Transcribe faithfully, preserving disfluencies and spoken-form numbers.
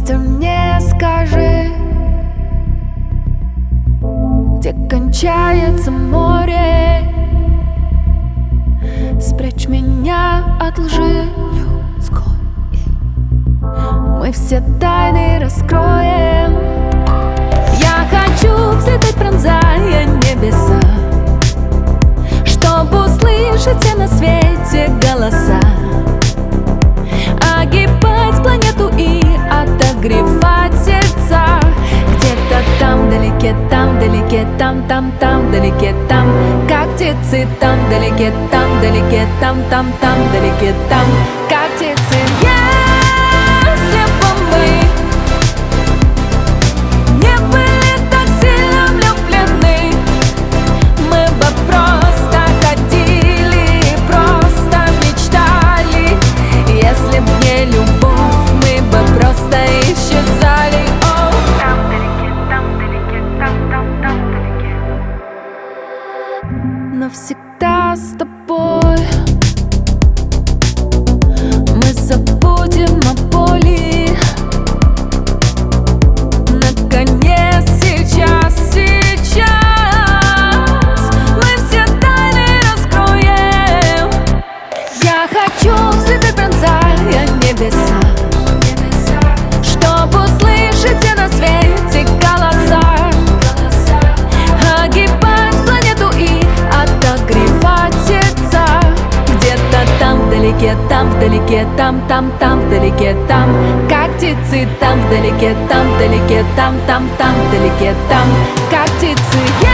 Ветер, мне скажи, где кончается море? Спрячь меня от лжи людской. Мы все тайны раскроем. Я хочу взлететь, пронзая небеса, чтобы услышать все на свете голоса, огибать планету и отогревать сердца. Где-то там вдалеке, там вдалеке, там, там, там вдалеке, там, как птицы, там вдалеке, там вдалеке, там, там, там вдалеке, там, как птицы. Если бы мы не были так сильно влюблены, мы бы просто ходили, просто мечтали. Если б не любовь, мы бы просто исчезали. О, там вдалеке, там вдалеке, там, там, там вдалеке. Навсегда с тобой мы забудем о боли. Наконец, сейчас, сейчас мы все тайны раскроем. Я хочу взлететь, пронзая небеса, чтобы услышать все на свете голоса, огибать планету и отогревать сердца. Где-то там вдалеке, там вдалеке, там, там, там вдалеке, там, как птицы, там вдалеке, там вдалеке, там, там, там вдалеке, там, как птицы.